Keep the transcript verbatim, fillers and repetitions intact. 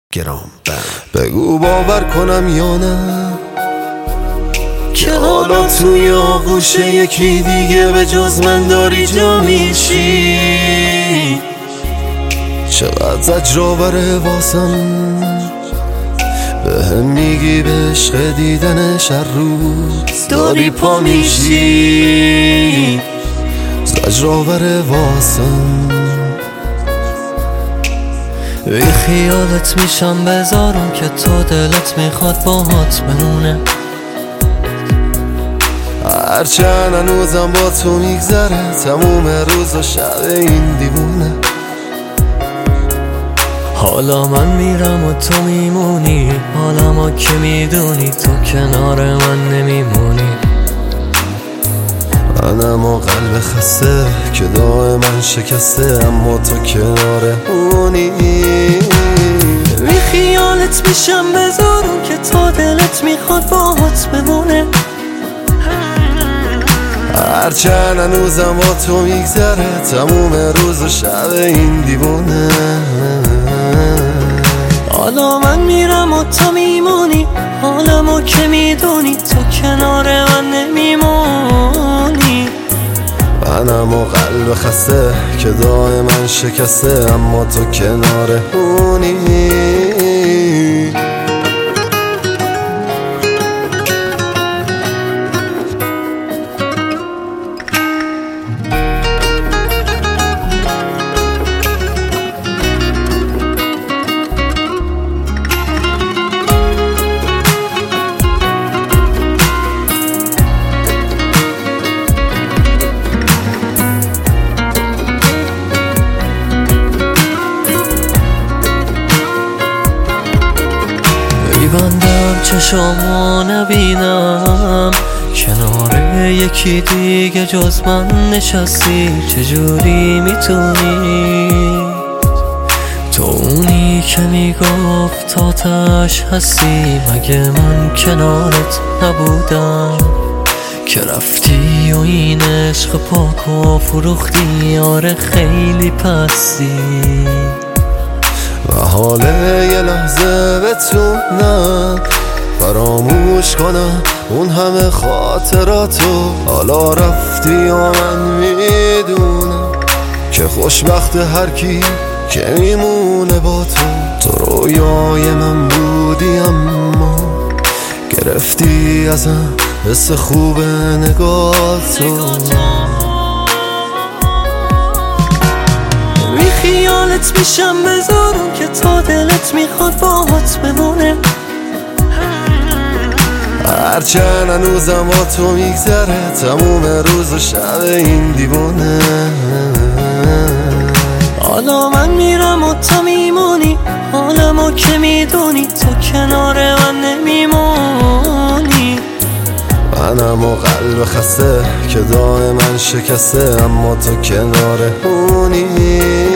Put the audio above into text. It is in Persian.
گرام بر بگو باور کنم یا نه که حالا توی آغوش یکی دیگه به جز من داری جا میشی. چقدر زجرآوره واسم به هم میگی به عشق دیدنش هر روز داری پا میشی. زجرآوره واسم بی خیالت میشم بذارم که تو دلت میخواد باهات بمونه. هرچند هنوزم با تو میگذره تموم روز و شب این دیوونه. حالا من میرم و تو میمونی، حالا ما که میدونی تو کنار من نمیمونی. منم و قلب خسته که دائما شکسته اما تو کنارمونی. بی خیالت میشم بذارم که تو دلت میخواد باهات بمونه. هرچند هنوزم با تو میگذره تموم روز و شب این دیوونه. حالا من میرم و تو میمونی، حالا ما که میدونی تو کنار من نمیمونی. منم و قلب خسته که دائما شکسته اما تو کنارمونی. میبندم چشامو نبینم کنار یکی دیگه جز من نشستی. چجوری میتونی تو اونی که میگفت آتش هستی؟ مگه من کنارت نبودم که رفتی و این عشق پاک و فروختی؟ آره خیلی پستی و حاله یه لحظه بتونم فراموش کنم اون همه خاطراتو. حالا رفتی و من میدونم که خوشبخت هر کی که میمونه با تو. تو رویای من بودی اما گرفتی ازم حس خوب نگاهتو. بی خیالت میشم بذارم که تو دلت میخواد باهات بمونه. هرچند هنوزم با تو میگذره تموم روز و شب این دیوونه. حالا من میرم و تو میمونی، حالا ما که میدونی تو کنار من نمیمونی. منم و قلب خسته که دائما شکسته اما تو کنارمونی.